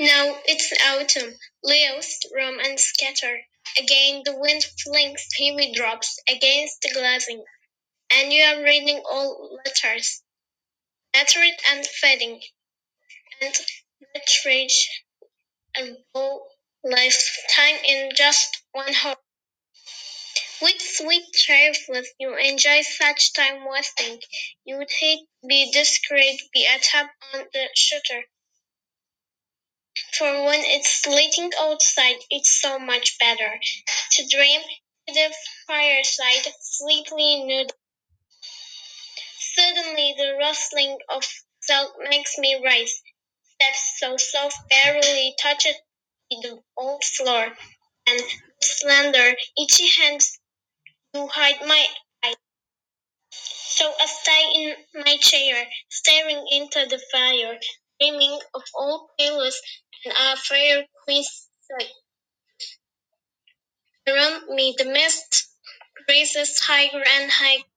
Now it's autumn. Leaves roam and scatter. Again the wind flings heavy drops against the glazing, and you are reading old letters, lettered and fading, and that reach a whole lifetime in just one hole. With sweet cheerfulness you enjoy such time wasting. You would hate to be discreet, be a tap on the shutter. For when it's sleeting outside, it's so much better to dream to the fireside, sleepily nude. Suddenly the rustling of silk makes me rise. Steps so soft barely touch the old floor, and with slender, itchy hands you hide my eyes. So I stay in my chair, staring into the fire, dreaming of old pillows and a fair quiz. Around me the mist rises higher and higher.